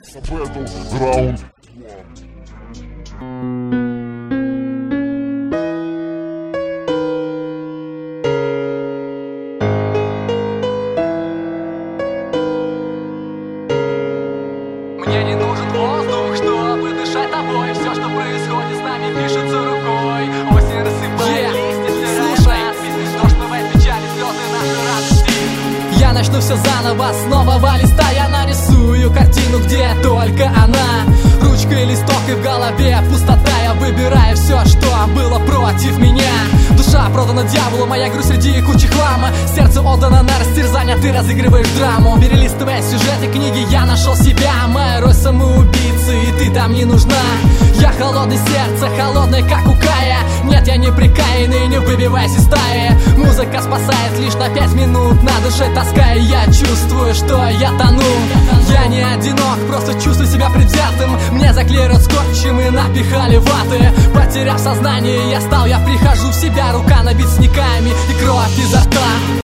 Раунд. Мне не нужен воздух, чтобы дышать тобой. Все, что происходит с нами, пишется рукой. Осень рассыпает листья, стирает надпись. Дождь смывает печали, слезы наши радости. Я начну все заново, с нового листа. Я нарисую картину, где только она. Ручка и листок, и в голове пустота. Я выбираю все, что было против меня. Душа продана дьяволу, моя грусть среди кучи хлама. Сердце отдано на растерзание, ты разыгрываешь драму. Перелистывая сюжеты книги, я нашел себя. Моя роль самоубийцы, и ты там не нужна. Я холодный, сердце холодное, как у Кая. Нет, я не прикаянный, не выбивайся из стаи. Музыка спасает лишь на 5 минут. На душе тоска, и я чувствую, что я тону. Я не одинок, просто чувствую себя предвзятым. Мне заклеят скотчем и напихали ваты. Потеряв сознание, я прихожу в себя. Рука набит синяками и кровь изо рта.